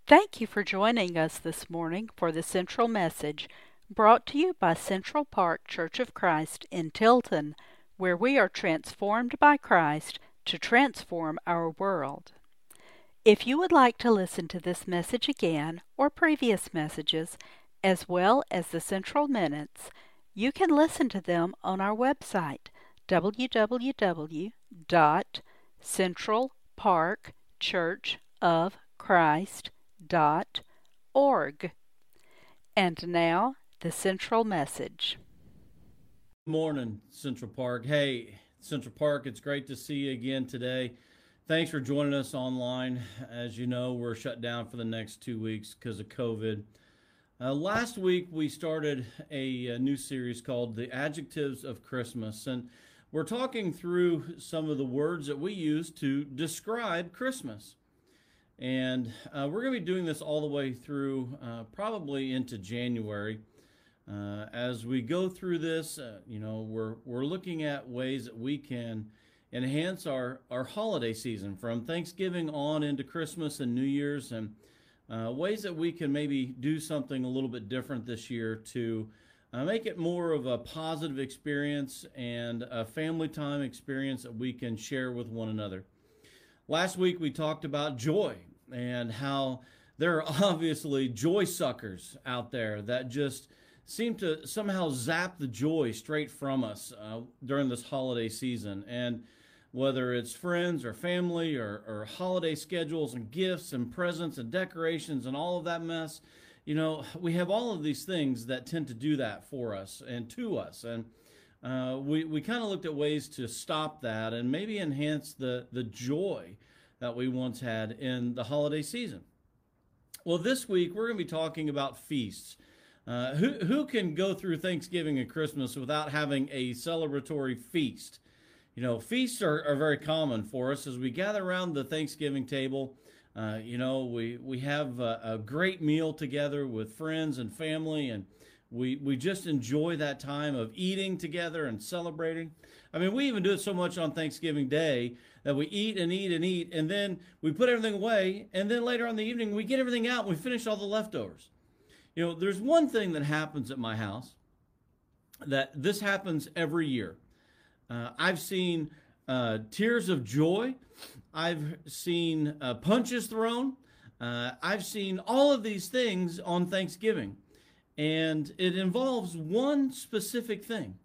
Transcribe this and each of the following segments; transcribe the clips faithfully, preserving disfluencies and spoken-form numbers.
Thank you for joining us this morning for the Central Message, brought to you by Central Park Church of Christ in Tilton, where we are transformed by Christ to transform our world. If you would like to listen to this message again or previous messages, as well as the Central Minutes, you can listen to them on our website, w w w dot central park church of christ dot org. And now, the Central Message. Good morning, Central Park. Hey, Central Park, it's great to see you again today. Thanks for joining us online. As you know, we're shut down for the next two weeks because of COVID. Uh, last week, we started a, a new series called The Adjectives of Christmas, and we're talking through some of the words that we use to describe Christmas. And uh, we're going to be doing this all the way through, uh, probably into January. Uh, as we go through this, uh, you know, we're we're looking at ways that we can enhance our, our holiday season from Thanksgiving on into Christmas and New Year's, and uh, ways that we can maybe do something a little bit different this year to uh, make it more of a positive experience and a family time experience that we can share with one another. Last week we talked about joy and how there are obviously joy suckers out there that just seem to somehow zap the joy straight from us uh, during this holiday season. And whether it's friends or family or, or holiday schedules and gifts and presents and decorations and all of that mess, you know, we have all of these things that tend to do that for us and to us. And Uh, we we kind of looked at ways to stop that and maybe enhance the, the joy that we once had in the holiday season. Well, this week we're going to be talking about feasts. Uh, who, who can go through Thanksgiving and Christmas without having a celebratory feast? You know, feasts are, are very common for us as we gather around the Thanksgiving table. Uh, you know, we, we have a, a great meal together with friends and family, and We we just enjoy that time of eating together and celebrating. I mean, we even do it so much on Thanksgiving Day that we eat and eat and eat, and then we put everything away, and then later on in the evening, we get everything out and we finish all the leftovers. You know, there's one thing that happens at my house, that this happens every year. Uh, I've seen uh, tears of joy. I've seen uh, punches thrown. Uh, I've seen all of these things on Thanksgiving. And it involves one specific thing.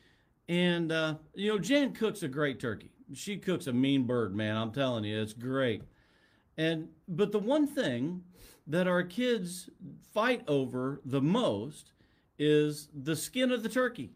And, uh, you know, Jan cooks a great turkey. She cooks a mean bird, man. I'm telling you, it's great. And, but the one thing that our kids fight over the most is the skin of the turkey.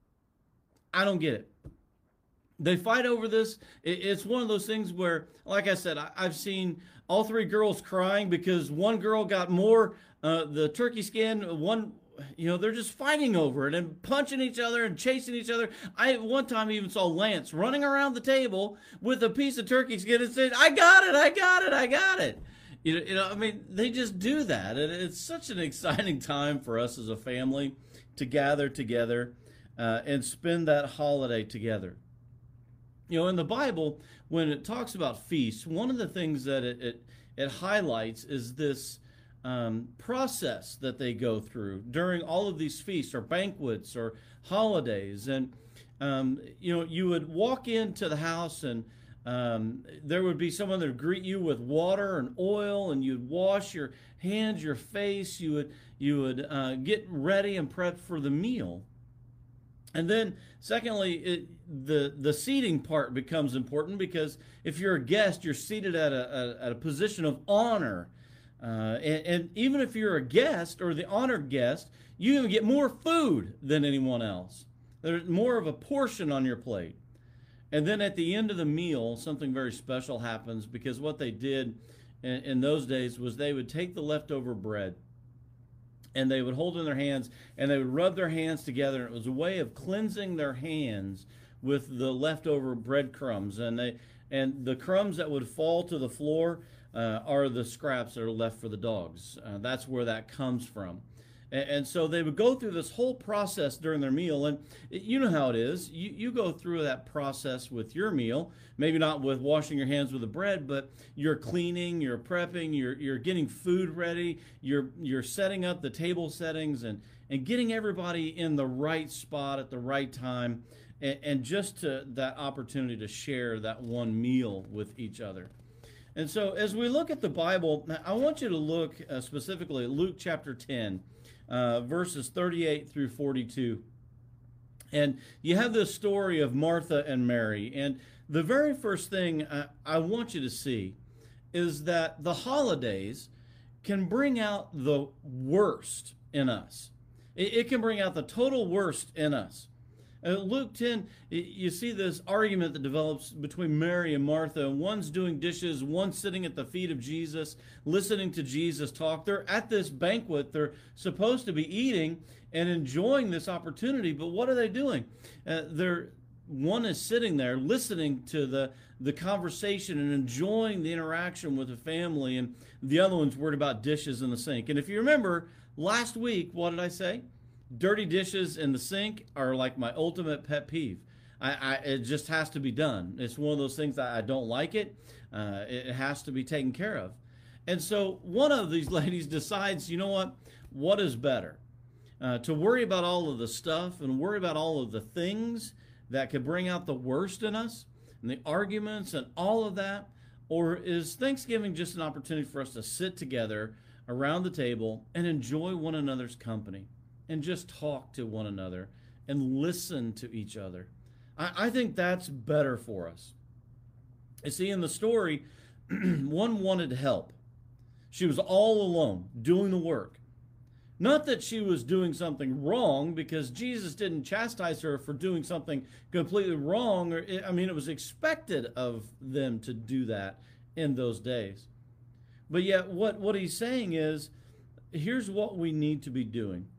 I don't get it. They fight over this. It's one of those things where, like I said, I've seen all three girls crying because one girl got more uh, the turkey skin. One, you know, they're just fighting over it and punching each other and chasing each other. I one time even saw Lance running around the table with a piece of turkey skin and said, "I got it, I got it, I got it." You know, you know, I mean, they just do that, and it's such an exciting time for us as a family to gather together uh, and spend that holiday together. You know, in the Bible, when it talks about feasts, one of the things that it it, it highlights is this um, process that they go through during all of these feasts or banquets or holidays. And, um, you know, you would walk into the house and um, there would be someone that would greet you with water and oil, and you'd wash your hands, your face. You would, you would uh, get ready and prep for the meal. And then, secondly, it, the the seating part becomes important because if you're a guest, you're seated at a, a at a position of honor, uh, and, and even if you're a guest or the honored guest, you even get more food than anyone else. There's more of a portion on your plate. And then at the end of the meal, something very special happens because what they did in, in those days was they would take the leftover bread, and they would hold it in their hands, and they would rub their hands together. And it was a way of cleansing their hands with the leftover breadcrumbs. And they and the crumbs that would fall to the floor uh, are the scraps that are left for the dogs. Uh, that's where that comes from. And, and so they would go through this whole process during their meal. And it, you know how it is. You, you go through that process with your meal, maybe not with washing your hands with the bread, but you're cleaning, you're prepping, you're, you're getting food ready, you're, you're setting up the table settings and, and getting everybody in the right spot at the right time. And, and just to, that opportunity to share that one meal with each other. And so as we look at the Bible, I want you to look uh, specifically at Luke chapter ten, uh, verses thirty-eight through forty-two. And you have this story of Martha and Mary. And the very first thing I, I want you to see is that the holidays can bring out the worst in us. It, it can bring out the total worst in us. Uh, Luke ten, you see this argument that develops between Mary and Martha. One's doing dishes, one's sitting at the feet of Jesus, listening to Jesus talk. They're at this banquet. They're supposed to be eating and enjoying this opportunity, but what are they doing? Uh, they're one is sitting there listening to the, the conversation and enjoying the interaction with the family, and the other one's worried about dishes in the sink. And if you remember, last week, what did I say? Dirty dishes in the sink are like my ultimate pet peeve. I, I it just has to be done. It's one of those things that I don't like it. Uh, it has to be taken care of. And so one of these ladies decides, you know what? What is better? Uh, to worry about all of the stuff and worry about all of the things that could bring out the worst in us and the arguments and all of that? Or is Thanksgiving just an opportunity for us to sit together around the table and enjoy one another's company? And just talk to one another and listen to each other. I, I think that's better for us. You see, in the story, one wanted help. She was all alone doing the work. Not that she was doing something wrong, because Jesus didn't chastise her for doing something completely wrong. Or I mean, it was expected of them to do that in those days. But yet, what, what he's saying is, here's what we need to be doing.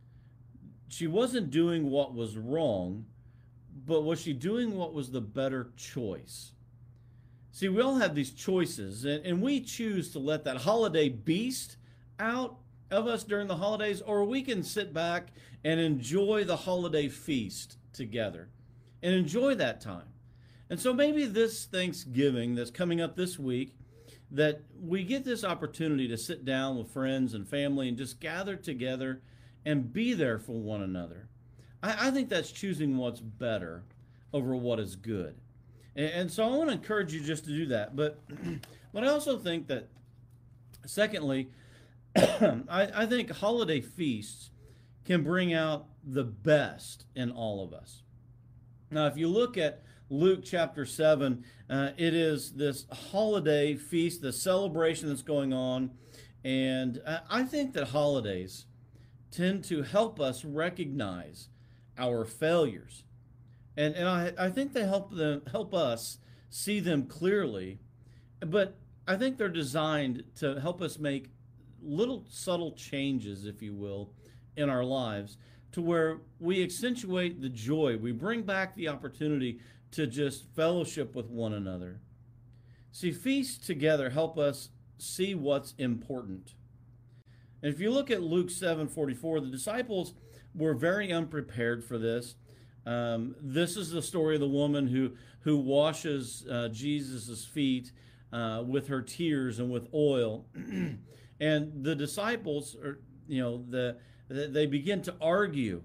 She wasn't doing what was wrong, but was she doing what was the better choice? See, we all have these choices, and, and we choose to let that holiday beast out of us during the holidays, or we can sit back and enjoy the holiday feast together and enjoy that time. And so maybe this Thanksgiving that's coming up this week, that we get this opportunity to sit down with friends and family and just gather together and be there for one another. I, I think that's choosing what's better over what is good. And, and so I want to encourage you just to do that. But, but I also think that, secondly, I, I think holiday feasts can bring out the best in all of us. Now, if you look at Luke chapter seven, uh, it is this holiday feast, the celebration that's going on. And I, I think that holidays tend to help us recognize our failures. And and I, I think they help them help us see them clearly. But I think they're designed to help us make little subtle changes, if you will, in our lives, to where we accentuate the joy. We bring back the opportunity to just fellowship with one another. See, feasts together help us see what's important. And if you look at Luke seven forty-four, the disciples were very unprepared for this. Um, this is the story of the woman who, who washes uh, Jesus' feet uh, with her tears and with oil. And the disciples, are, you know, the, they begin to argue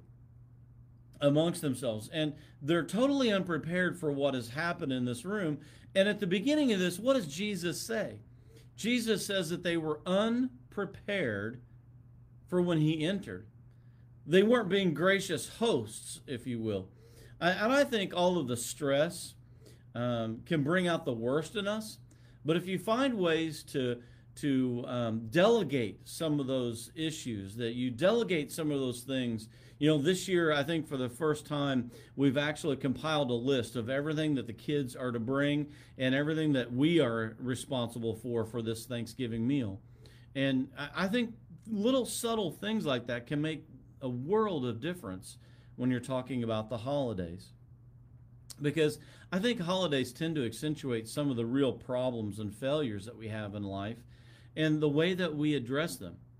amongst themselves. And they're totally unprepared for what has happened in this room. And at the beginning of this, what does Jesus say? Jesus says that they were unprepared for when he entered. They weren't being gracious hosts, if you will. And I think all of the stress um, can bring out the worst in us. But if you find ways to to um, delegate some of those issues, that you delegate some of those things. You know, this year, I think for the first time, we've actually compiled a list of everything that the kids are to bring and everything that we are responsible for for this Thanksgiving meal. And I think little subtle things like that can make a world of difference when you're talking about the holidays. Because I think holidays tend to accentuate some of the real problems and failures that we have in life and the way that we address them.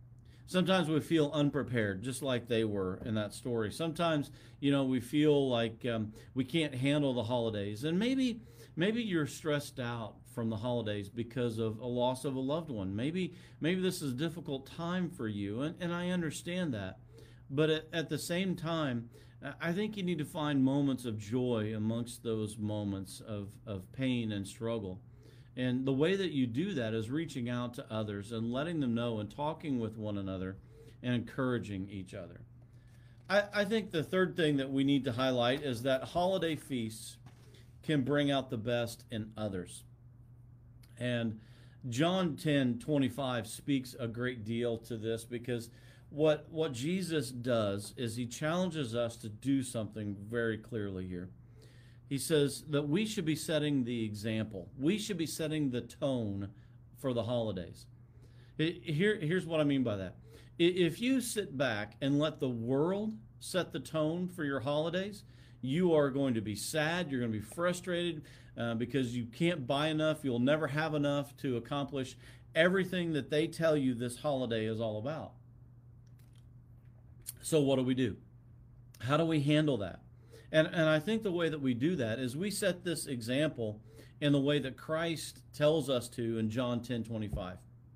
Sometimes we feel unprepared, just like they were in that story. Sometimes, you know, we feel like um, we can't handle the holidays. And maybe maybe you're stressed out from the holidays because of a loss of a loved one. Maybe maybe this is a difficult time for you, and, and I understand that. But at, at the same time, I think you need to find moments of joy amongst those moments of, of pain and struggle. And the way that you do that is reaching out to others and letting them know and talking with one another and encouraging each other. I, I think the third thing that we need to highlight is that holiday feasts can bring out the best in others. And John ten twenty-five speaks a great deal to this, because what what Jesus does is he challenges us to do something very clearly here. He says that we should be setting the example. We should be setting the tone for the holidays. Here, here's what I mean by that. If you sit back and let the world set the tone for your holidays, you are going to be sad. You're going to be frustrated uh, because you can't buy enough. You'll never have enough to accomplish everything that they tell you this holiday is all about. So what do we do? How do we handle that? And, and I think the way that we do that is we set this example in the way that Christ tells us to in John ten twenty-five.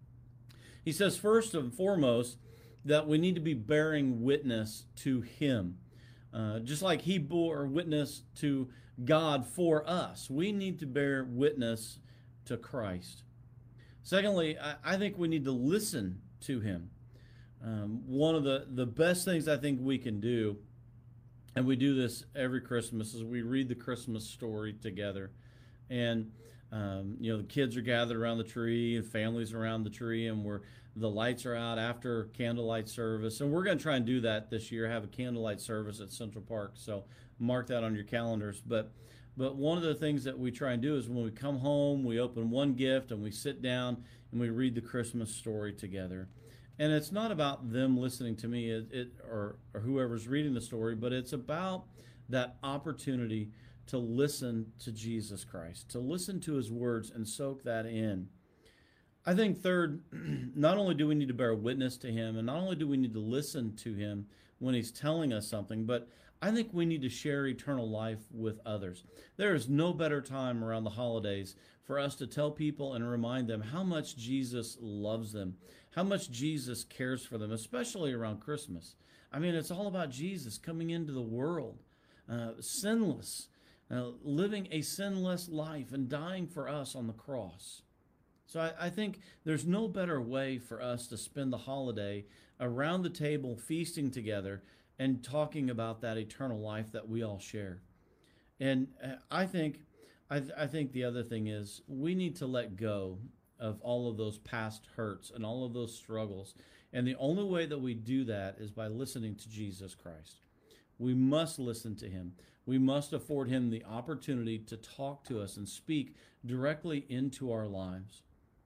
He says, first and foremost, that we need to be bearing witness to him. Uh, just like he bore witness to God for us, we need to bear witness to Christ. Secondly, I, I think we need to listen to him. Um, one of the, the best things I think we can do, and we do this every Christmas, is we read the Christmas story together. And, um, you know, the kids are gathered around the tree and families around the tree, and we're, the lights are out after candlelight service. And we're going to try and do that this year, have a candlelight service at Central Park. So mark that on your calendars. But but one of the things that we try and do is when we come home, we open one gift and we sit down and we read the Christmas story together. And it's not about them listening to me it, it, or, or whoever's reading the story, but it's about that opportunity to listen to Jesus Christ, to listen to his words and soak that in. I think third, not only do we need to bear witness to him, and not only do we need to listen to him when he's telling us something, but I think we need to share eternal life with others. There is no better time around the holidays for us to tell people and remind them how much Jesus loves them, how much Jesus cares for them, especially around Christmas. I mean, it's all about Jesus coming into the world, uh, sinless, uh, living a sinless life and dying for us on the cross. So I, I think there's no better way for us to spend the holiday around the table, feasting together and talking about that eternal life that we all share. And uh, I think I, th- I think the other thing is we need to let go of all of those past hurts and all of those struggles. And the only way that we do that is by listening to Jesus Christ. We must listen to him. We must afford him the opportunity to talk to us and speak directly into our lives.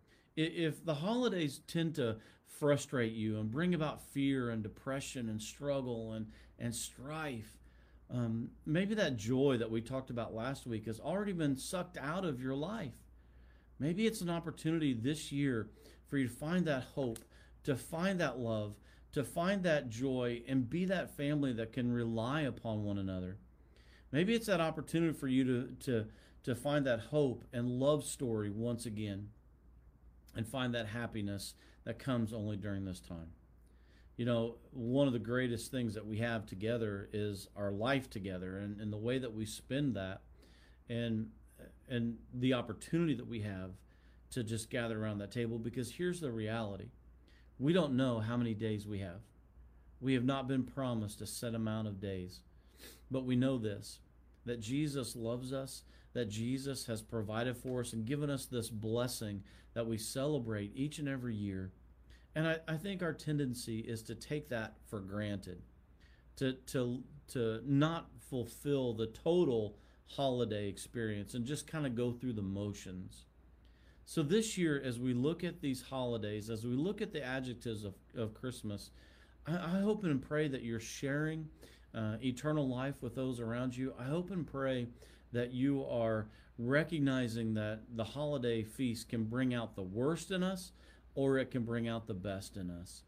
If the holidays tend to frustrate you and bring about fear and depression and struggle and, and strife, um, maybe that joy that we talked about last week has already been sucked out of your life. Maybe it's an opportunity this year for you to find that hope, to find that love, to find that joy, and be that family that can rely upon one another. Maybe it's that opportunity for you to, to, to find that hope and love story once again, and find that happiness that comes only during this time. You know, one of the greatest things that we have together is our life together, and, and the way that we spend that, and and the opportunity that we have to just gather around that table. Because here's the reality. We don't know how many days we have. We have not been promised a set amount of days. But we know this, that Jesus loves us, that Jesus has provided for us and given us this blessing that we celebrate each and every year. And I, I think our tendency is to take that for granted, to, to, to not fulfill the total holiday experience and just kind of go through the motions. So this year, as we look at these holidays, as we look at the adjectives of, of Christmas, I, I hope and pray that you're sharing uh, eternal life with those around you. I hope and pray that you are recognizing that the holiday feast can bring out the worst in us, or it can bring out the best in us.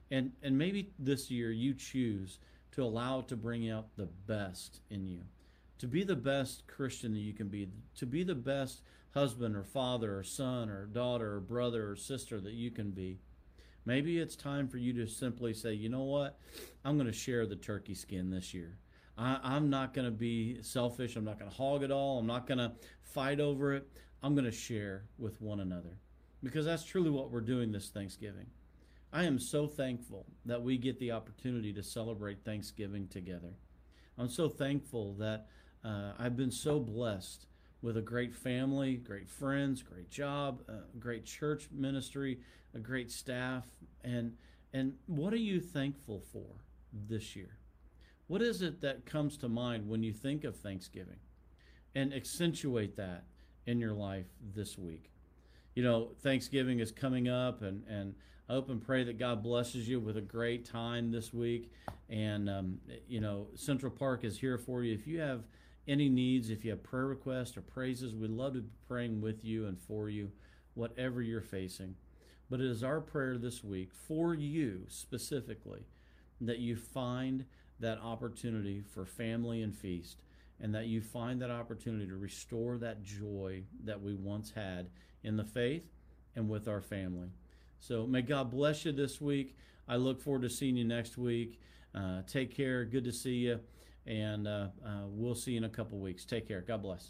And, and maybe this year you choose to allow it to bring out the best in you, to be the best Christian that you can be, to be the best husband or father or son or daughter or brother or sister that you can be. Maybe it's time for you to simply say, you know what, I'm going to share the turkey skin this year. I, I'm not going to be selfish. I'm not going to hog it all. I'm not going to fight over it. I'm going to share with one another, because that's truly what we're doing this Thanksgiving. I am so thankful that we get the opportunity to celebrate Thanksgiving together. I'm so thankful that uh, I've been so blessed with a great family, great friends, great job, uh, great church ministry, a great staff. And and what are you thankful for this year? What is it that comes to mind when you think of Thanksgiving? And accentuate that in your life this week. You know, Thanksgiving is coming up, and, and I hope and pray that God blesses you with a great time this week. And, um, you know, Central Park is here for you. If you have any needs, if you have prayer requests or praises, we'd love to be praying with you and for you, whatever you're facing. But it is our prayer this week for you specifically that you find that opportunity for family and feast, and that you find that opportunity to restore that joy that we once had in the faith and with our family. So may God bless you this week. I look forward to seeing you next week. Uh, take care. Good to see you. And uh, uh, we'll see you in a couple weeks. Take care. God bless.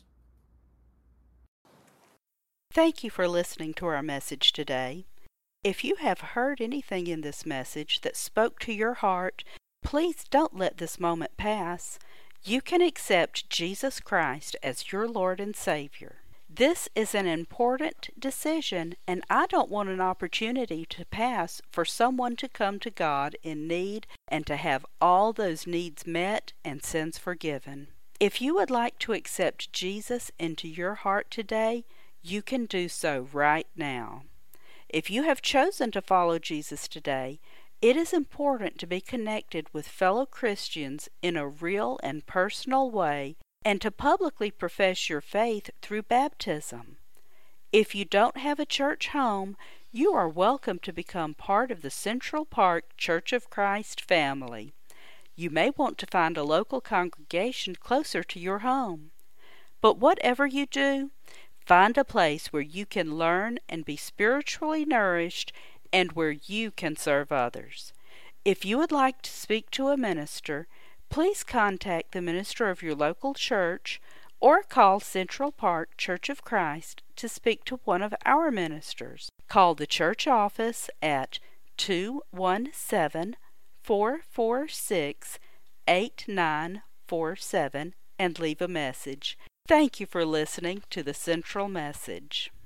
Thank you for listening to our message today. If you have heard anything in this message that spoke to your heart, please don't let this moment pass. You can accept Jesus Christ as your Lord and Savior. This is an important decision, and I don't want an opportunity to pass for someone to come to God in need and to have all those needs met and sins forgiven. If you would like to accept Jesus into your heart today, you can do so right now. If you have chosen to follow Jesus today, it is important to be connected with fellow Christians in a real and personal way, and to publicly profess your faith through baptism. If you don't have a church home, you are welcome to become part of the Central Park Church of Christ family. You may want to find a local congregation closer to your home. But whatever you do, find a place where you can learn and be spiritually nourished, and where you can serve others. If you would like to speak to a minister, please contact the minister of your local church or call Central Park Church of Christ to speak to one of our ministers. Call the church office at two one seven, four four six, eight nine four seven and leave a message. Thank you for listening to the Central Message.